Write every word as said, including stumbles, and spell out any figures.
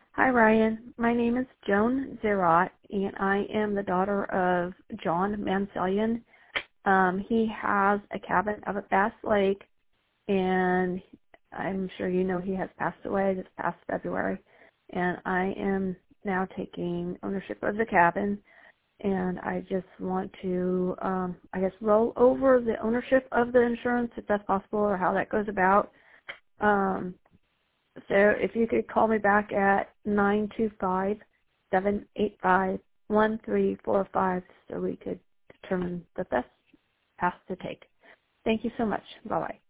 Hi, Ryan. My name is Joan Zerat, and I am the daughter of John Manselian. Um, he has a cabin up at Bass Lake, and I'm sure you know he has passed away this past February. And I am now taking ownership of the cabin, and I just want to, um, I guess, roll over the ownership of the insurance if that's possible, or how that goes about. Um, So if you could call me back at nine two five, seven eight five, one three four five so we could determine the best path to take. Thank you so much. Bye-bye.